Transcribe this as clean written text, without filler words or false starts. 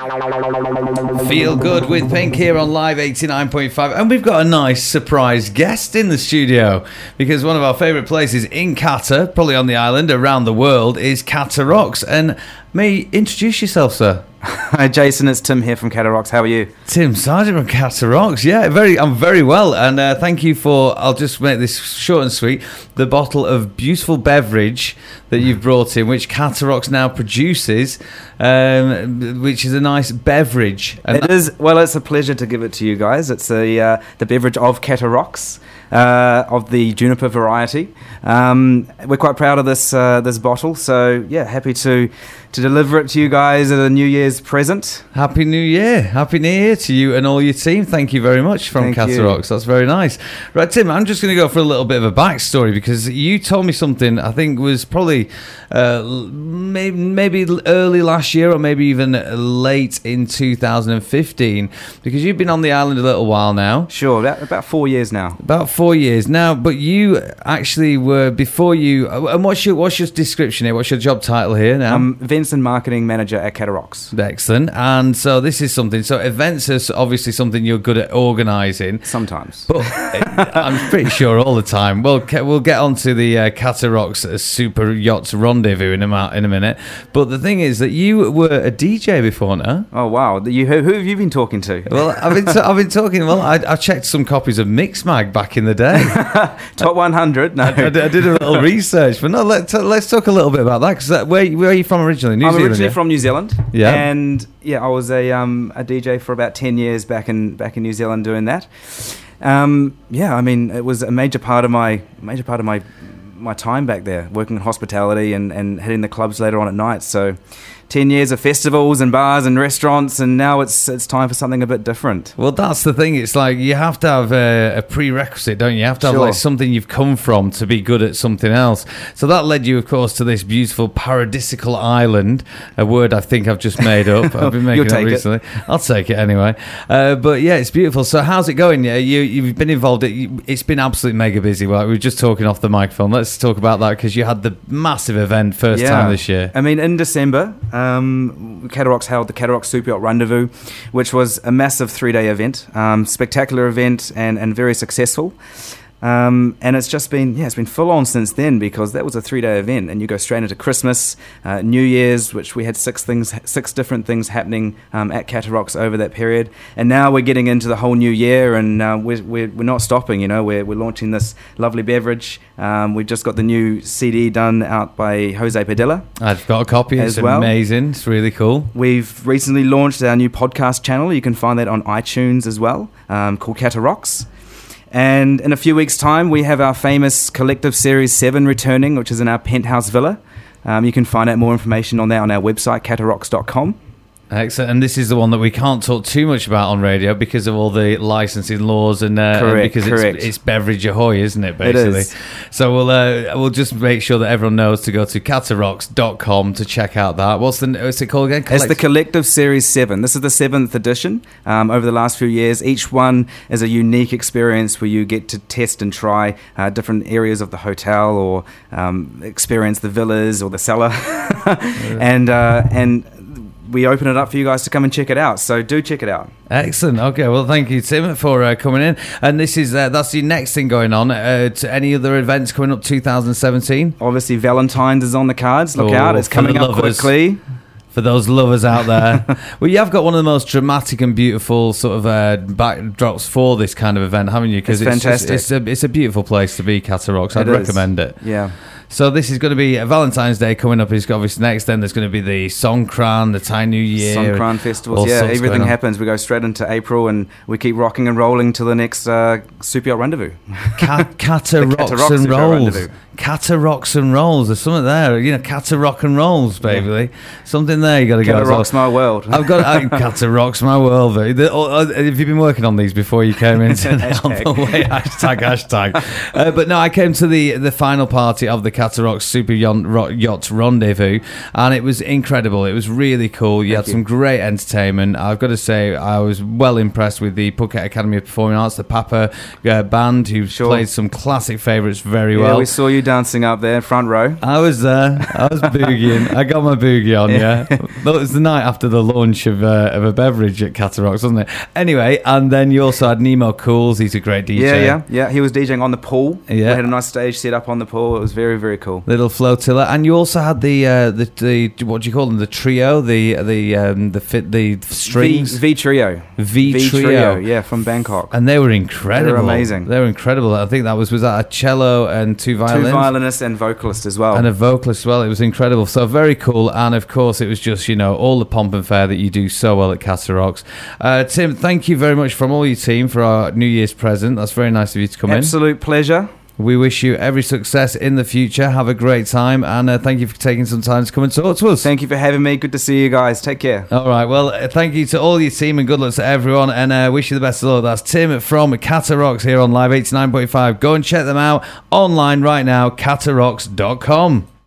Feel Good with Pink here on Live 89.5, and we've got a nice surprise guest in the studio because one of our favourite places in Qatar, probably on the island, around the world, is Qatar Rocks. And may introduce yourself, sir. Hi Jason, it's Tim here from Qatar Rocks. How are you? Tim Sargent from Qatar Rocks. Yeah, I'm very well, and thank you for, I'll just make this short and sweet, the bottle of beautiful beverage that you've brought in, which Qatar Rocks now produces, which is a nice beverage. And it is. Well, it's a pleasure to give it to you guys. It's the beverage of Qatar Rocks, of the juniper variety. We're quite proud of this bottle, so yeah, happy to deliver it to you guys at a New Year's present. Happy New Year. Happy New Year to you and all your team. Thank you very much from Qatar Rocks. That's very nice. Right, Tim, I'm just going to go for a little bit of a backstory because you told me something I think was probably maybe early last year or maybe even late in 2015 because you've been on the island a little while now. Sure, about 4 years now. About 4 years now, but you actually were, before you, and what's your description here? What's your job title here now? Events and Marketing Manager at Qatar Rocks. Excellent. And so this is something, so events is obviously something you're good at organising. Sometimes. But I'm pretty sure all the time. Well, we'll get on to the Qatar Rocks Super Yachts Rendezvous in a minute. But the thing is that you were a DJ before, no? Oh, wow. Who have you been talking to? Well, I've been talking, well, I checked some copies of Mixmag back in the day. Top 100? No. I did a little research, but no, let's talk a little bit about that, because where are you from originally? New I'm Zealand, originally from New Zealand. Yeah. And yeah, I was a DJ for about 10 years back in New Zealand doing that. Yeah, I mean, it was a major part of my time back there, working in hospitality and hitting the clubs later on at night. So 10 years of festivals and bars and restaurants, and now it's time for something a bit different. Well, that's the thing. It's like you have to have a prerequisite, don't you? You have to have Sure. like something you've come from to be good at something else. So that led you, of course, to this beautiful paradisical island, a word I think I've just made up. I've been making it recently. I'll take it anyway. But yeah, it's beautiful. So how's it going? Yeah, you've been involved. It's been absolutely mega busy. Well, we were just talking off the microphone. Let's talk about that because you had the massive event first time this year. I mean, in December, Qatar Rocks held the Qatar Rocks Super Yacht Rendezvous, which was a massive 3-day event, spectacular event and very successful. And it's just been, it's been full on since then because that was a 3-day event, and you go straight into Christmas, New Year's, which we had six different things happening at Qatar Rocks over that period, and now we're getting into the whole new year, and we're not stopping. We're launching this lovely beverage. We've just got the new CD done out by Jose Padilla. I've got a copy. It's amazing. It's really cool. We've recently launched our new podcast channel. You can find that on iTunes as well, called Qatar Rocks. And in a few weeks' time, we have our famous Collective Series 7 returning, which is in our penthouse villa. You can find out more information on that on our website, qatarrocks.com. Excellent. And this is the one that we can't talk too much about on radio because of all the licensing laws and because it's beverage ahoy, isn't it, basically? It is. So we'll just make sure that everyone knows to go to qatarrocks.com to check out that. What's it called again? It's the Collective Series 7. This is the 7th edition. Over the last few years, each one is a unique experience where you get to test and try different areas of the hotel or experience the villas or the cellar. And we open it up for you guys to come and check it out. So do check it out. Excellent. Okay. Well, thank you, Tim, for coming in. And this is that's the next thing going on. To any other events coming up 2017? Obviously, Valentine's is on the cards. Look out. It's coming up quickly. For those lovers out there. Well, you have got one of the most dramatic and beautiful sort of backdrops for this kind of event, haven't you? Because it's fantastic. It's a beautiful place to be, Qatar Rocks. I'd recommend it. Yeah. So this is going to be Valentine's Day coming up. Is obviously next. Then there's going to be the Songkran, the Thai New Year, Songkran festivals. Yeah, everything happens. We go straight into April, and we keep rocking and rolling to the next Super Yacht Rendezvous. Qatar Rocks and Rolls. Qatar Rocks and Rolls. There's something there. Qatar Rock and Rolls, baby. Yeah. Something there. You got to go. Qatar Rocks my world. I've got Qatar Rocks my world. Have you been working on these before you came into hashtag. But no, I came to the final party of the Catarocks Super Yacht Rendezvous, and it was incredible. It was really cool. You had some great entertainment. I've got to say, I was well impressed with the Phuket Academy of Performing Arts, the Papa band, who played some classic favourites very well. Yeah, we saw you dancing up there, front row. I was there. I was boogieing. I got my boogie on, yeah. It was the night after the launch of a beverage at Catarocks, wasn't it? Anyway, and then you also had Nemo Cools. He's a great DJ. Yeah. He was DJing on the pool. Yeah. We had a nice stage set up on the pool. It was very, very cool. Little flotilla, and you also had the what do you call them? The trio, the strings. V Trio. V Trio. Yeah, from Bangkok. And they were incredible. They were amazing. They were incredible. I think that was that a cello and two violins? Two violinists and vocalist as well. And a vocalist as well. It was incredible. So very cool. And of course, it was just, all the pomp and fare that you do so well at Catarocks. Tim, thank you very much from all your team for our New Year's present. That's very nice of you to come in. Absolute pleasure. We wish you every success in the future. Have a great time, and thank you for taking some time to come and talk to us. Thank you for having me. Good to see you guys. Take care. All right. Well, thank you to all your team, and good luck to everyone, and wish you the best of luck. That's Tim from Catarocks here on Live 89.5. Go and check them out online right now, catarocks.com.